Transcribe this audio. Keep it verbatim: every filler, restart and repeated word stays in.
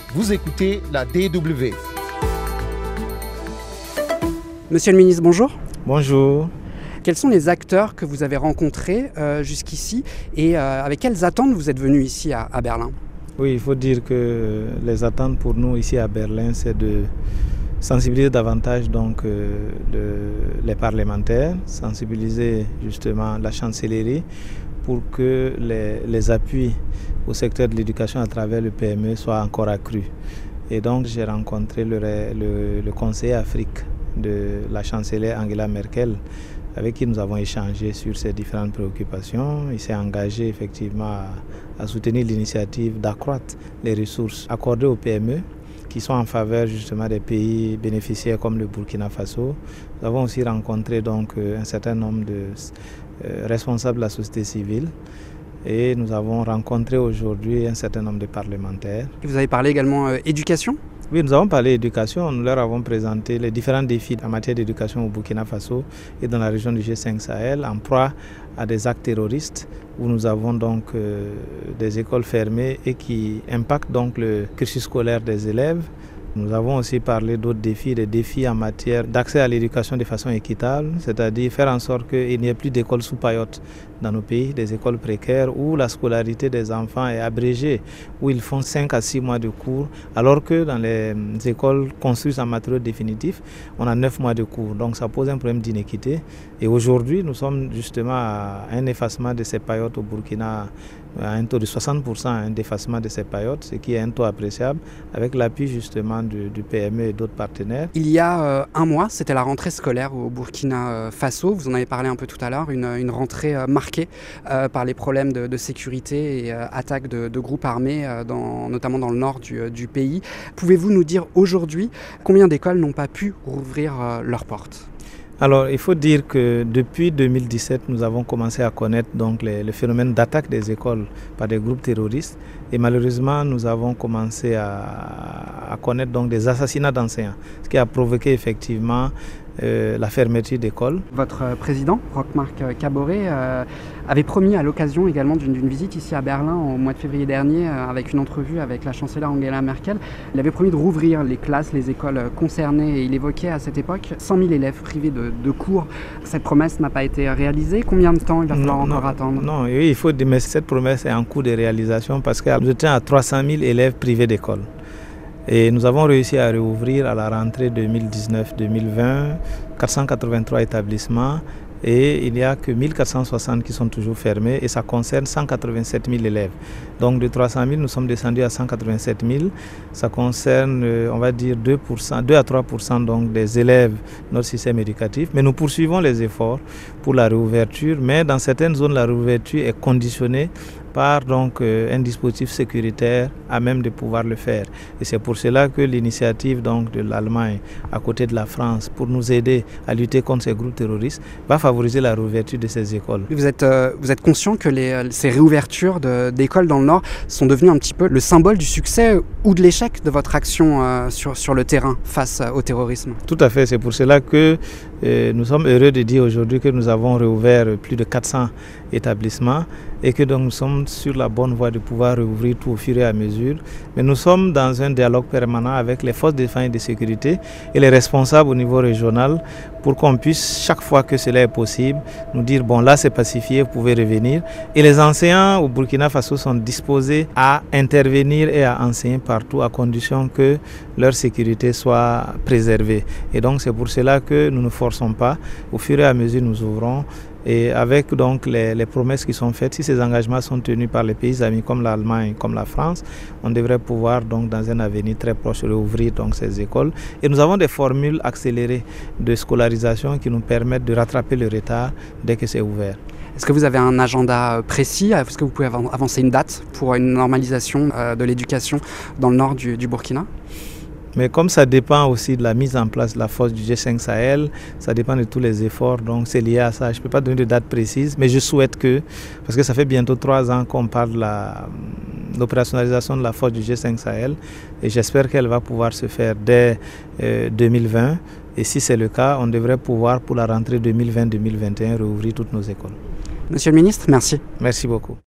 Vous écoutez la D W. Monsieur le ministre, bonjour. Bonjour. Quels sont les acteurs que vous avez rencontrés euh, jusqu'ici et euh, avec quelles attentes vous êtes venu ici à, à Berlin? Oui, il faut dire que les attentes pour nous ici à Berlin, c'est de sensibiliser davantage donc, euh, le, les parlementaires, sensibiliser justement la chancellerie pour que les, les appuis au secteur de l'éducation à travers le P M E soient encore accrus. Et donc j'ai rencontré le, le, le conseiller Afrique de la chancelière Angela Merkel, avec qui nous avons échangé sur ces différentes préoccupations. Il s'est engagé effectivement à, à soutenir l'initiative d'accroître les ressources accordées au P M E, qui sont en faveur justement des pays bénéficiaires comme le Burkina Faso. Nous avons aussi rencontré donc un certain nombre de euh, responsables de la société civile et nous avons rencontré aujourd'hui un certain nombre de parlementaires. Vous avez parlé également euh, éducation ? Oui, nous avons parlé d'éducation. Nous leur avons présenté les différents défis en matière d'éducation au Burkina Faso et dans la région du G cinq Sahel, en proie à des actes terroristes où nous avons donc euh, des écoles fermées et qui impactent donc le cursus scolaire des élèves. Nous avons aussi parlé d'autres défis, des défis en matière d'accès à l'éducation de façon équitable, c'est-à-dire faire en sorte qu'il n'y ait plus d'écoles sous paillotes dans nos pays, des écoles précaires où la scolarité des enfants est abrégée, où ils font cinq à six mois de cours, alors que dans les écoles construites en matériaux définitifs, on a neuf mois de cours. Donc ça pose un problème d'inéquité. Et aujourd'hui, nous sommes justement à un effacement de ces paillotes au Burkina, à un taux de soixante pour cent hein, d'effacement de ces paillotes, ce qui est un taux appréciable, avec l'appui justement du, du P M E et d'autres partenaires. Il y a euh, un mois, c'était la rentrée scolaire au Burkina Faso. Vous en avez parlé un peu tout à l'heure, une, une rentrée euh, marquée euh, par les problèmes de, de sécurité et euh, attaques de, de groupes armés, euh, dans, notamment dans le nord du, du pays. Pouvez-vous nous dire aujourd'hui combien d'écoles n'ont pas pu rouvrir euh, leurs portes ? Alors, il faut dire que depuis deux mille dix-sept, nous avons commencé à connaître donc les, les phénomènes d'attaque des écoles par des groupes terroristes. Et malheureusement, nous avons commencé à, à connaître donc des assassinats d'enseignants, ce qui a provoqué effectivement euh, la fermeture d'écoles. Votre président, Roch-Marc Kaboré, euh, avait promis à l'occasion également d'une, d'une visite ici à Berlin au mois de février dernier, euh, avec une entrevue avec la chancelière Angela Merkel. Il avait promis de rouvrir les classes, les écoles concernées, et il évoquait à cette époque cent mille élèves privés de, de cours. Cette promesse n'a pas été réalisée. Combien de temps il va falloir non, encore non, attendre? Non, oui, il faut dire, mais cette promesse est en cours de réalisation parce que nous étions à trois cent mille élèves privés d'école. Et nous avons réussi à réouvrir à la rentrée deux mille dix-neuf deux mille vingt quatre cent quatre-vingt-trois établissements et il n'y a que mille quatre cent soixante qui sont toujours fermés et ça concerne cent quatre-vingt-sept mille élèves. Donc de trois cent mille, nous sommes descendus à cent quatre-vingt-sept mille. Ça concerne, on va dire, deux pour cent, deux à trois pour cent donc des élèves de notre système éducatif. Mais nous poursuivons les efforts pour la réouverture, mais dans certaines zones, la réouverture est conditionnée par donc, euh, un dispositif sécuritaire à même de pouvoir le faire. Et c'est pour cela que l'initiative donc, de l'Allemagne, à côté de la France, pour nous aider à lutter contre ces groupes terroristes, va favoriser la réouverture de ces écoles. Vous êtes, euh, vous êtes conscient que les, ces réouvertures de, d'écoles dans le Nord sont devenues un petit peu le symbole du succès ou de l'échec de votre action euh, sur, sur le terrain face au terrorisme? Tout à fait, c'est pour cela que euh, nous sommes heureux de dire aujourd'hui que nous avons réouvert plus de quatre cents établissements et que donc nous sommes sur la bonne voie de pouvoir rouvrir tout au fur et à mesure. Mais nous sommes dans un dialogue permanent avec les forces de défense et de sécurité et les responsables au niveau régional pour qu'on puisse, chaque fois que cela est possible, nous dire bon là c'est pacifié, vous pouvez revenir. Et les enseignants au Burkina Faso sont disposés à intervenir et à enseigner partout à condition que leur sécurité soit préservée. Et donc c'est pour cela que nous ne forçons pas. Au fur et à mesure nous ouvrons. Et avec donc les, les promesses qui sont faites, si ces engagements sont tenus par les pays amis comme l'Allemagne, comme la France, on devrait pouvoir donc dans un avenir très proche réouvrir donc ces écoles. Et nous avons des formules accélérées de scolarisation qui nous permettent de rattraper le retard dès que c'est ouvert. Est-ce que vous avez un agenda précis? Est-ce que vous pouvez avancer une date pour une normalisation de l'éducation dans le nord du, du Burkina? Mais comme ça dépend aussi de la mise en place de la force du G cinq Sahel, ça dépend de tous les efforts, donc c'est lié à ça. Je ne peux pas donner de date précise, mais je souhaite que, parce que ça fait bientôt trois ans qu'on parle de la, l'opérationnalisation de la force du G cinq Sahel, et j'espère qu'elle va pouvoir se faire dès euh, deux mille vingt. Et si c'est le cas, on devrait pouvoir, pour la rentrée deux mille vingt deux mille vingt et un, rouvrir toutes nos écoles. Monsieur le ministre, merci. Merci beaucoup.